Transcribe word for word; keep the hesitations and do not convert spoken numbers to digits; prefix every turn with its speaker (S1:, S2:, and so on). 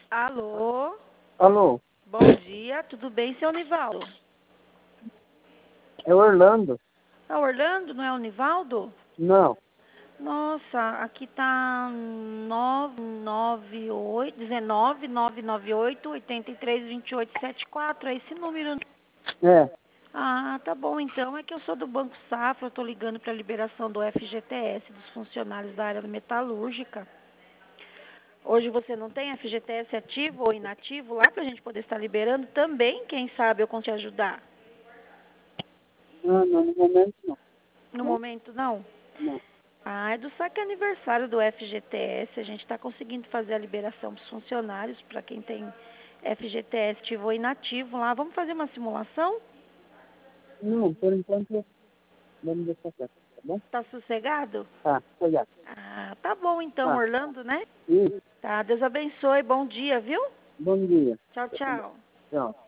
S1: Alô?
S2: Alô,
S1: Bom dia, tudo bem, seu Nivaldo?
S2: é Orlando?
S1: É o Orlando, não é o Nivaldo?
S2: Não,
S1: Nossa, aqui tá nove nove oito, dezenove, nove nove oito, oitenta e três, vinte e oito, setenta e quatro, é esse número.
S2: é.
S1: Ah, tá bom, então é que eu sou do Banco Safra, eu tô ligando para a liberação do F G T S dos funcionários da área metalúrgica. Hoje você não tem F G T S ativo ou inativo lá para a gente poder estar liberando também, quem sabe eu consigo te ajudar.
S2: Não, não, no momento não.
S1: No momento não?
S2: Não.
S1: Ah, é do saque aniversário do F G T S. A gente está conseguindo fazer a liberação dos funcionários para quem tem F G T S ativo ou inativo lá. Vamos fazer uma simulação?
S2: Não, por enquanto, vamos deixar quieto, tá bom?
S1: Tá sossegado?
S2: Tá, obrigado.
S1: Ah, tá bom então,
S2: Tá,
S1: Orlando, né?
S2: isso,
S1: Tá, Deus abençoe. Bom dia, viu?
S2: bom dia.
S1: Tchau, tchau.
S2: Tchau.